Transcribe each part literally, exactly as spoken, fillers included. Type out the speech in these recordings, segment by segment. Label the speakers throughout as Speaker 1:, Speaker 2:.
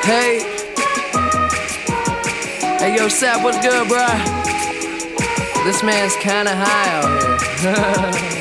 Speaker 1: Hey, hey yo, Sap, what's good, bruh? This man's kinda high out here.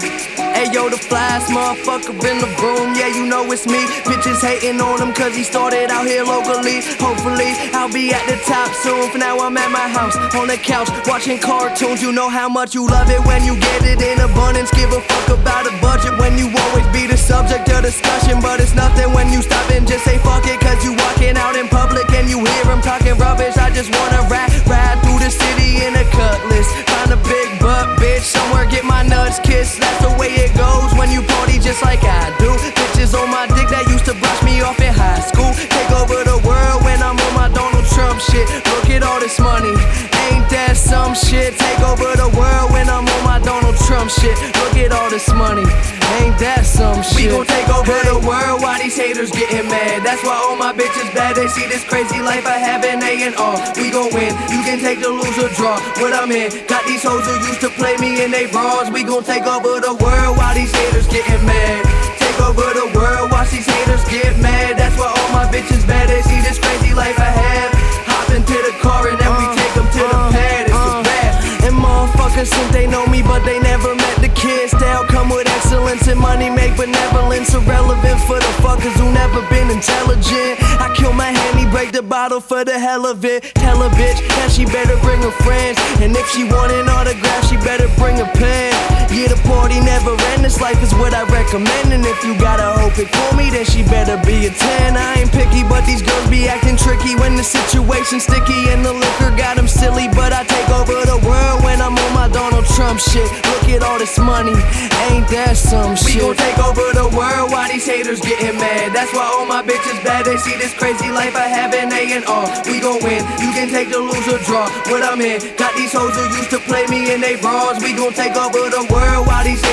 Speaker 1: Hey yo, the flyest motherfucker in the room, yeah, you know it's me. Bitches hating on him cause he started out here locally. Hopefully, I'll be at the top soon. For now, I'm at my house, on the couch, watching cartoons. You know how much you love it when you get it in abundance. Give a fuck about a budget when you always be the subject of discussion. But it's nothing when you stop and just say fuck it, cause you walking out in public and you hear him talking rubbish. I just wanna ride, ride through the city in a cutlass. Find a big butt bitch, somewhere get my nuts kissed. That's the way it goes when you party just like I do. Bitches on my dick that used to brush me off in high school. Take over the world when I'm on my Donald Trump shit. Look at all this money, ain't that some shit? Take over the world when I'm on my Donald Trump shit. Look at all this money, ain't that some shit? We gon' take over hey. the world while these haters getting mad. That's why all my bitches bad. They see this crazy life I have and they in awe. We gon' win, you can take the lose or draw. What I'm in, got these hoes who used to play me in they bras. We gon' take over the world while these haters getting mad. Take over the world, watch these haters get mad. That's why all my bitches bad. They see this crazy life I have. Hop into the car and then we take them to the pad. It's a rap. And motherfuckers think they know me, but they never met the kid. Style come with excellence and money make benevolence irrelevant for the fuckers who never been intelligent. I kill my handy, break the bottle for the hell of it. Tell a bitch that she better bring her friends, and if she want an autograph, she better bring a pen. Yeah, the party never end, this life is what I recommend. And if you gotta hope it for me, then she better be a ten. I ain't picky, but these girls be acting tricky when the situation's sticky and the liquor got them silly. But I take over the world when I'm on my Donald Trump shit. Look at all this money, ain't that some shit? We gon' take over the world while these haters getting mad. That's why all my bitches bad. They see this crazy life I have and they in awe. We gon' win, you can take the lose or draw. What I'm in, got these hoes who used to play me in they bras. We gon' take over the world while these